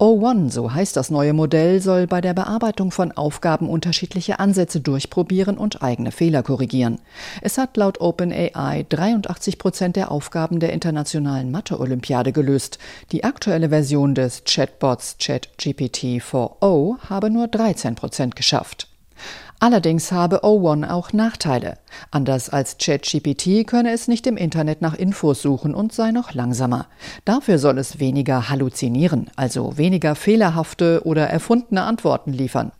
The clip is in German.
O1, so heißt das neue Modell, soll bei der Bearbeitung von Aufgaben unterschiedliche Ansätze durchprobieren und eigene Fehler korrigieren. Es hat laut OpenAI 83% der Aufgaben der internationalen Mathe-Olympiade gelöst. Die aktuelle Version des Chatbots ChatGPT-4o habe nur 13% geschafft. Allerdings habe O1 auch Nachteile. Anders als ChatGPT könne es nicht im Internet nach Infos suchen und sei noch langsamer. Dafür soll es weniger halluzinieren, also weniger fehlerhafte oder erfundene Antworten liefern.